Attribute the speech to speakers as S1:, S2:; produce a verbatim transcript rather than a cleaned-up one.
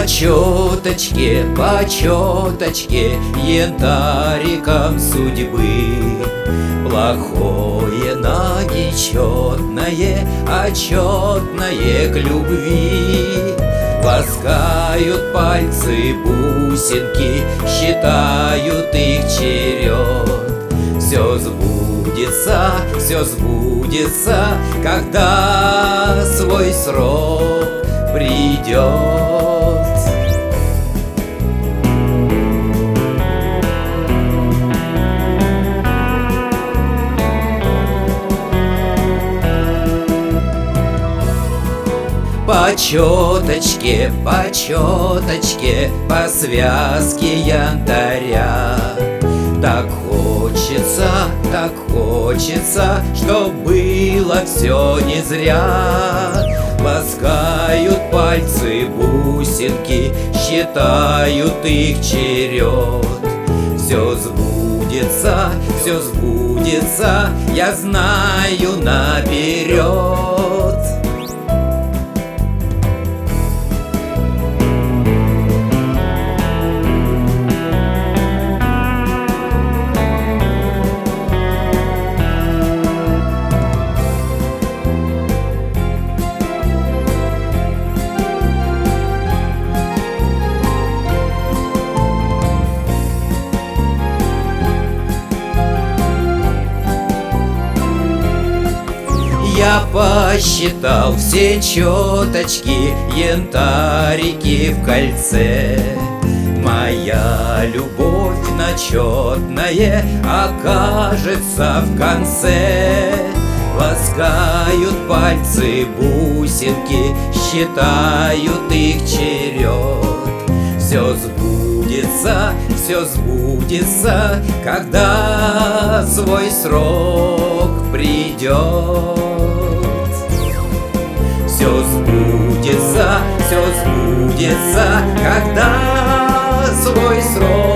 S1: По чёточке, по чёточке, янтариком судьбы. Плохое на нечетное, а четное к любви. Ласкают пальцы бусинки, считают их черед. Все сбудется, все сбудется, когда свой срок придет. По чёточке, по чёточке, по связке янтаря. Так хочется, так хочется, чтоб было все не зря. Ласкают пальцы бусинки, считают их черед. Все сбудется, все сбудется, я знаю наперед. Я посчитал все чёточки, янтарики в кольце. Моя любовь на чётное окажется в конце. Ласкают пальцы бусинки, считают их черед. Все сбудется, все сбудется, когда свой срок придет. Все сбудется, все сбудется, когда свой срок